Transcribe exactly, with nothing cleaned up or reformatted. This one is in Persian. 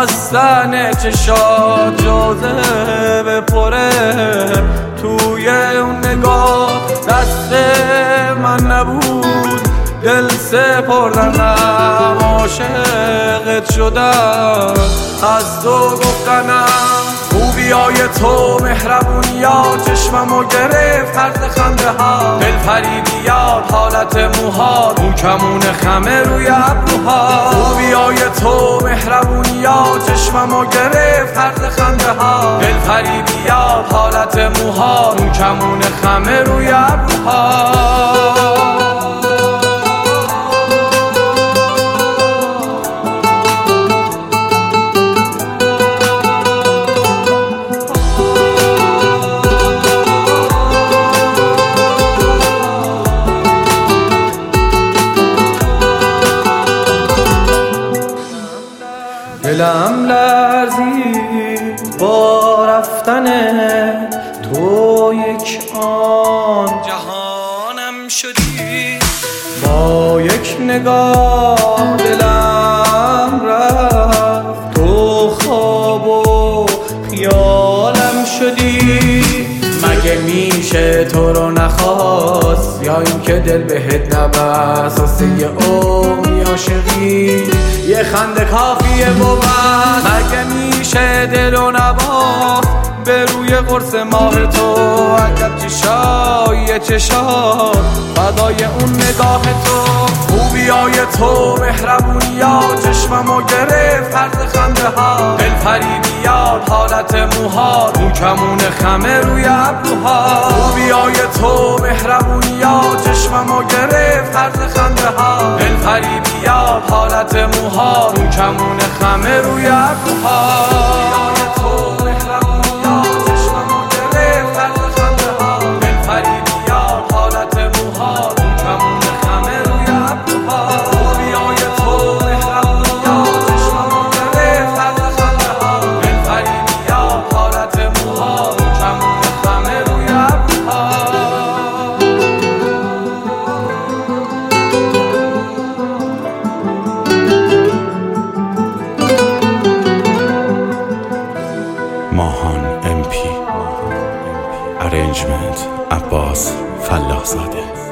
بستن چشات جاذبه پره توی اون نگاه دست من نبود دل سپردنم عاشقت شدم از تو گفتنم خوبیای تو مهربونیا چشممو گرفت طرز خنده ها دل فریبیات حالت موهات اون کمون خمه روی ابروها خوبیای تو مهربونیا چشممو گرفت طرز خنده ها دل فریبیات حالت موهات اون کمون خمه روی ابروها دلم لرزید با رفتن تو یک آن جهانم شدی با یک نگاه دلم رفت تو خواب و خیالم شدی مگه میشه تو رو نخواست یا این که دل بهت نبست واسه یه عمر عاشقی یه خنده کافیه بود مگه میشه دل رو نباست به روی قرص ماه تو عجب چشای چشات فدای اون نگاه تو خوبیای تو مهربونیا چشممو گرفت طرز خنده ها دل فریبیات حالت موهات اون کمون خمه روی ابروها خوبیای تو مهربونیا چشممو گرفت طرز خنده ها دل فریبیات حالت موهات اون کمون خمه روی ابروها ماهان ام پی Arrangement عباس فلاح زاده.